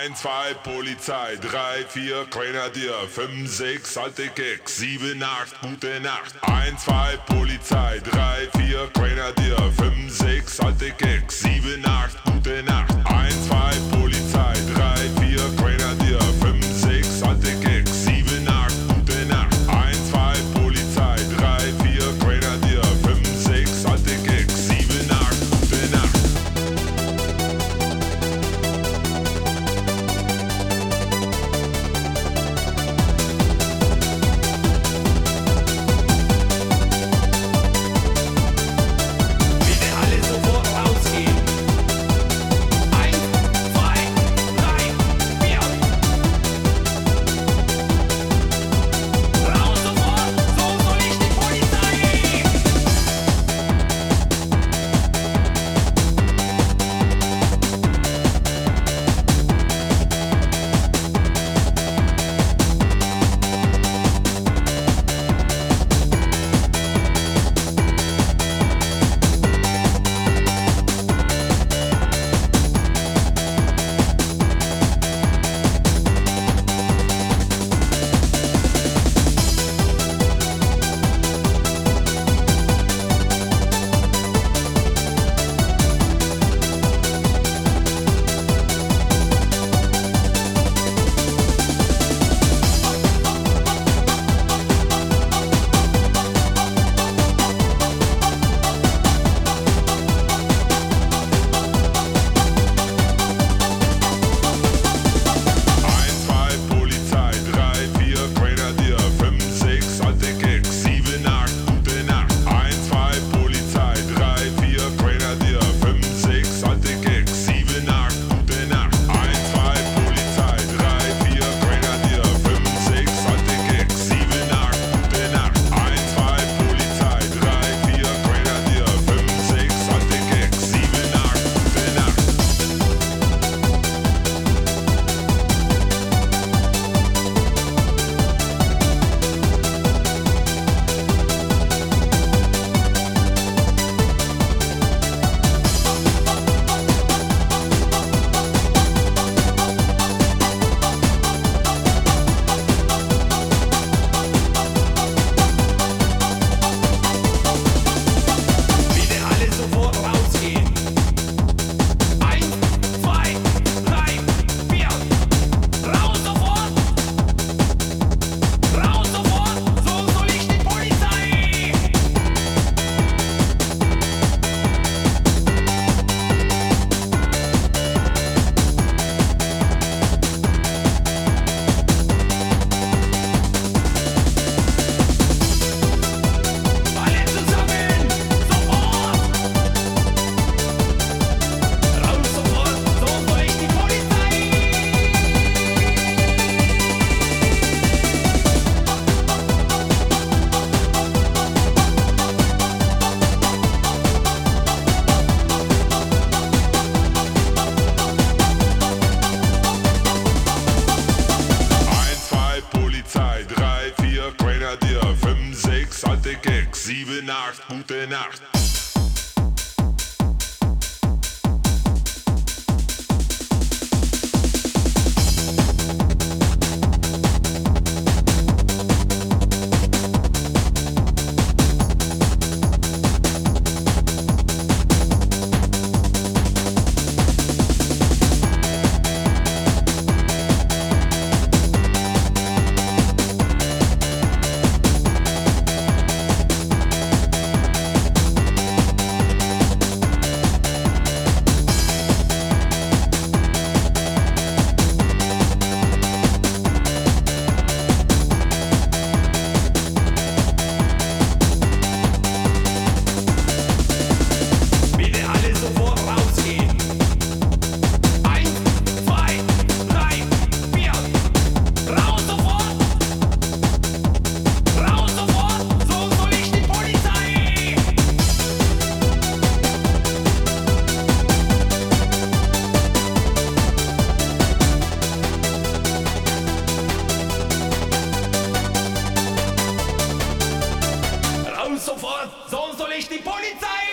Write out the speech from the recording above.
1, 2, Polizei, 3, 4, Grenadier, 5, 6, alte Keks, 7, 8, gute Nacht. 1, 2, Polizei, 3, 4, Grenadier, 5, 6, alte Keks, 7, 8, gute Nacht. 1, 2, Polizei, 3, 4, Grenadier, 5, 6, alte Keks, 7, 8, gute Nacht. 1, 2, Polizei, 3, 4, Grenadier, 5, 6, alte Keks, 7, 8, gute Nacht. Grenadier, 5, 6, alte Keks, 7, 8, gute Nacht. Sofort, so soll ich die Polizei!